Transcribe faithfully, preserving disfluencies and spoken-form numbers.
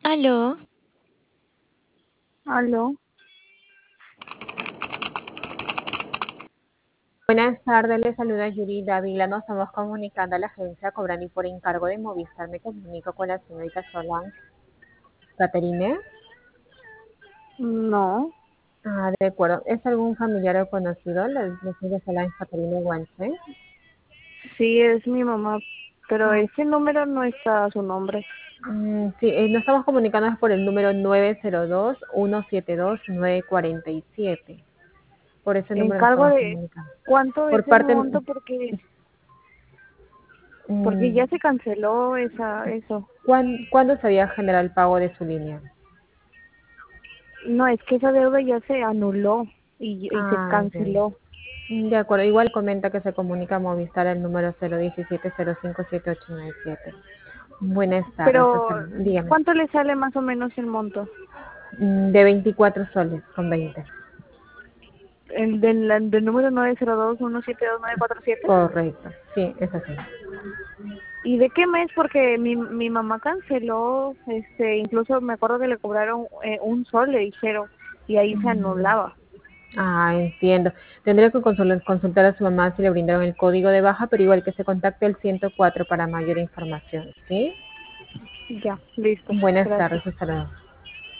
Aló, Aló, Buenas tardes, le saluda Yuri Dávila. Nos estamos comunicando a la agencia Cobrani por encargo de Movistar. Me comunico con la señorita Solange Caterine. no, Ah, de acuerdo. ¿Es algún familiar o conocido? La la señora Solange Caterine Guanche. sí es mi mamá, pero Ah, ese número no está a su nombre. mm, sí, eh, nos estamos comunicando por el número nueve cero dos, uno siete dos, nueve cuatro siete. Por ese número nos Encargo estamos de comunicando. cuánto Por es el parte, monto porque porque mm, ya se canceló esa eso. ¿cuán- ¿cuándo se había generado el pago de su línea? No, es que esa deuda ya se anuló y, y se Ah, ya. canceló. De acuerdo, igual comenta que se comunica a Movistar el número cero uno siete cero cinco siete ocho nueve siete. Buenas tardes, Pero Susana. Dígame. ¿cuánto le sale más o menos el monto? Mm, De veinticuatro soles con veinte. El del, del número nueve cero dos uno siete dos nueve cuatro siete. Correcto, sí, es así. ¿Y de qué mes? Porque mi, mi mamá canceló, este, incluso me acuerdo que le cobraron eh, un sol, le dijeron, y ahí se Mm, anulaba. Ah, entiendo. Tendría que consul- consultar a su mamá si le brindaron el código de baja, pero igual que se contacte el ciento cuatro para mayor información, ¿sí? Ya, listo, Buenas gracias. tardes, hasta luego.